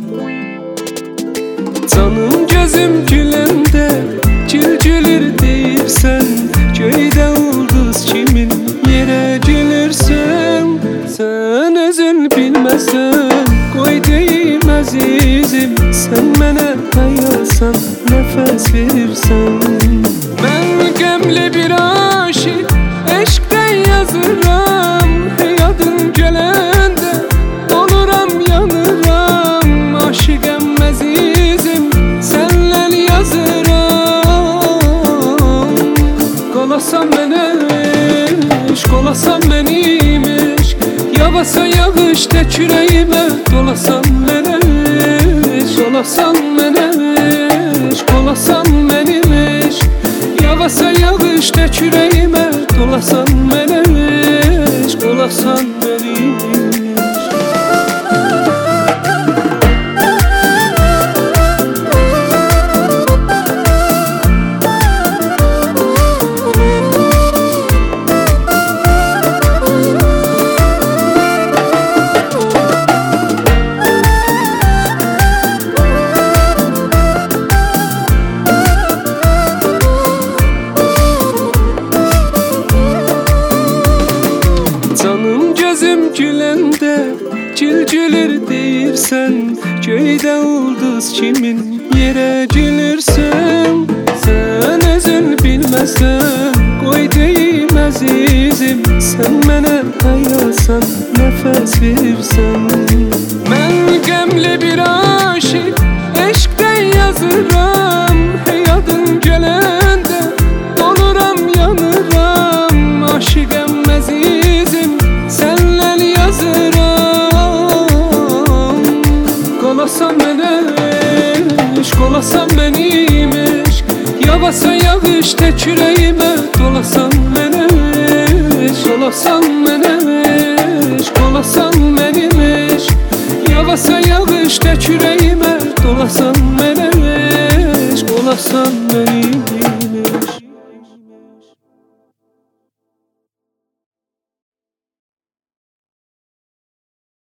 Canım gözüm güləndə gül-gülür deyirsən, göydə ulduz kimin yerə gülürsən. Sən özün bilməsən, qoy deyim əzizim, sən mənə hayasan, nəfəs verirsən. Mən qəmli bir aşiq, eşqdən yazıram, yadın gələndə oluram, yanıram. Aşiqəm əzizim, sənlə yazıram. Qolasan mənə eşq, qolasan mənim eşq, yağasa yağış tək ürəyimə, dolasan mənə eşq, qolasan mənə eşq, qolasan mənim eşq, yağasa yağış tək ürəyimə, dolasan mənə eşq, qolasan mənim eşq. Canım gözüm güləndə gül-gülür deyirsən, göydə ulduz kimin yerə gülürsən. Sən özün bilməsən, qoy deyim əzizim, sən mənə hayasan, nəfəs verirsən. Mən qəmli bir aşiq, eşqdən yazıram, yadın gələndə oluram, yanıram. Aşiqəm əzizim, sənlə yazıram. Qolasan mənə eşq, qolasan mənim eşq, yağasa yağış tək ürəyimə, dolasan mənə eşq, qolasan mənə eşq, qolasan mənim eşq, yağasa yağış tək ürəyimə, dolasan mənə eşq, qolasan mənə